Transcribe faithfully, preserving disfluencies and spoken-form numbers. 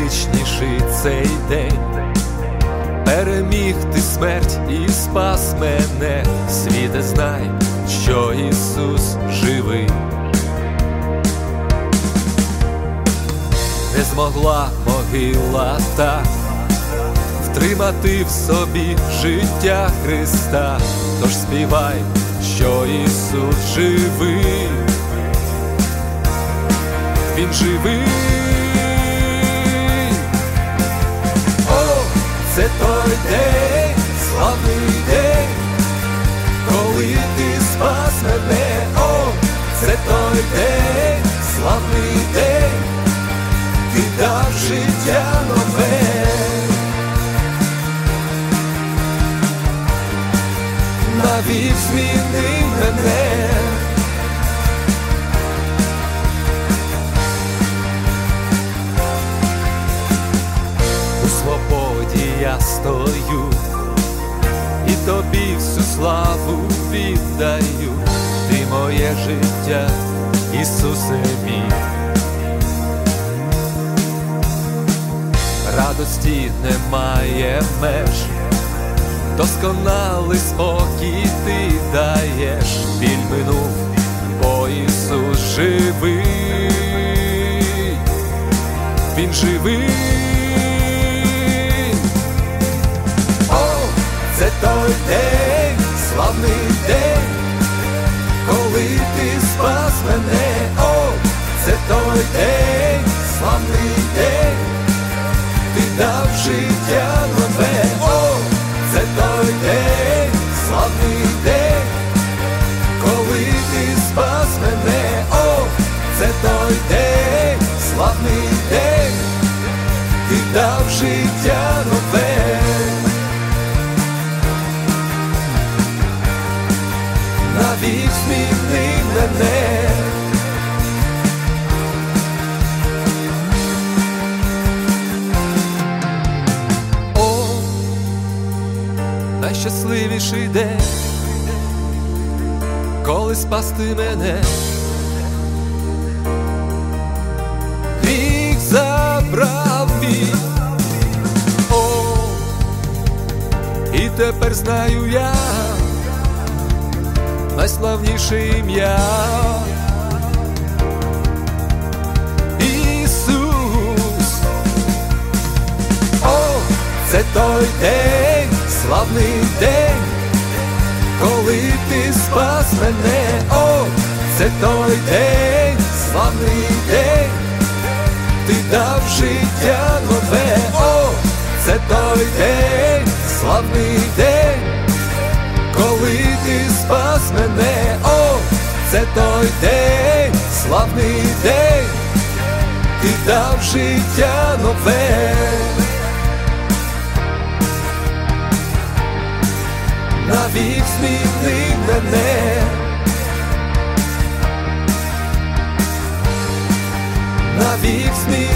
найвеличніший цей день. Переміг ти смерть і спас мене. Світе, знай, що Ісус живий. Не змогла могила так втримати в собі життя Христа. Тож співай, що Ісус живий. Він живий. О, це той день, славний день, коли ти спас мене. О, це той день, славний день, ти дав життя нове. Навік змінив мене. У свободі я стою і тобі всю славу віддаю. Ти моє життя, Ісусе мій. Радості немає меж, досконалий спокій ти даєш. Біль минув, бо Ісус живий. Він живий. О, це той день, славний день, коли ти спас мене. О, це той день, славний день, ти дав життя нове. О, це той день, славний день, коли ти спас мене. О, це той день, славний день, ти дав життя нове. Навік змінив мене. Найщасливіший день, коли спас ти мене. Гріх забрав мій. О, і тепер знаю я найславніше ім'я. Ісус. О, це той день, славний день, коли ти спас мене. О, це той день, славний день, ти дав життя нове. О, це той день, славний день, коли ти спас мене. О, це той день, славний день, ти дав життя нове. Навік змінив мене. Навік змінив